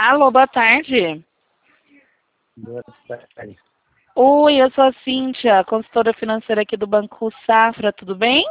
Alô, boa tarde. Boa tarde. Oi, eu sou a Cíntia, consultora financeira aqui do Banco Safra, tudo bem?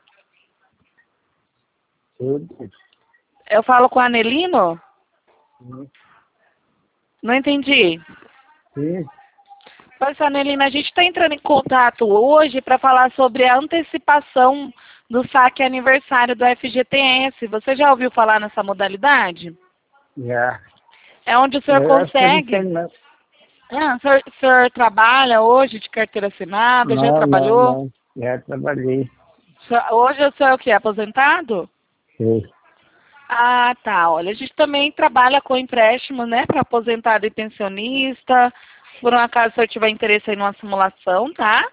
Tudo? Eu falo com a Anelino? Sim. Não entendi. Sim. Pois, Anelino, a gente está entrando em contato hoje para falar sobre a antecipação do saque aniversário do FGTS. Você já ouviu falar nessa modalidade? Já. É onde o senhor Eu acho que eu não consegue. sei, não. O senhor trabalha hoje de carteira assinada? Já trabalhou? Não. Já trabalhei. Hoje o senhor é o quê? Aposentado? Sim. Ah, tá. Olha, a gente também trabalha com empréstimo, né, para aposentado e pensionista. Por um acaso, se eu tiver interesse aí numa simulação, tá?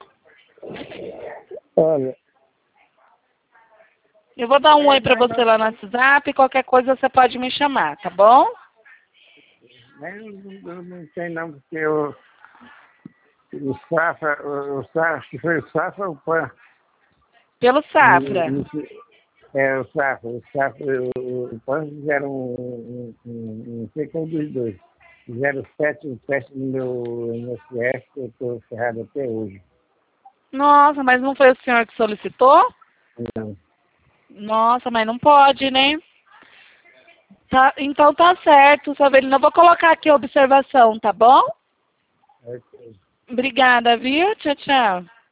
Olha, Eu vou dar um oi para você lá no WhatsApp. Qualquer coisa você pode me chamar, tá bom? eu não sei não, porque o Safra, acho que foi o Safra ou o PAN? Pelo Safra. O Safra, o PAN fizeram não sei qual dos dois. Fizeram um teste no meu INSS, que eu estou ferrado até hoje. Nossa, mas não foi o senhor que solicitou? Não. Nossa, mas não pode, né? Tá, então tá certo, Sabrina. Eu vou colocar aqui a observação, tá bom? Ok. Obrigada, viu? Tchau, tchau.